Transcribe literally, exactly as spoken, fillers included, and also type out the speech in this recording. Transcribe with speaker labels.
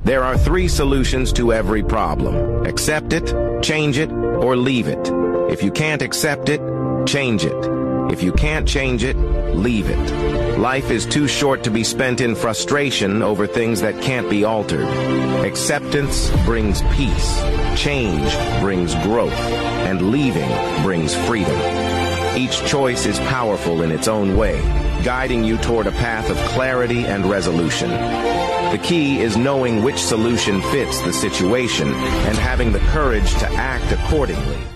Speaker 1: There are three solutions to every problem. Accept it, change it, or leave it. If you can't accept it, change it. If you can't change it, leave it. Life is too short to be spent in frustration over things that can't be altered. Acceptance brings peace, change brings growth, and leaving brings freedom. Each choice is powerful in its own way, guiding you toward a path of clarity and resolution. The key is knowing which solution fits the situation and having the courage to act accordingly.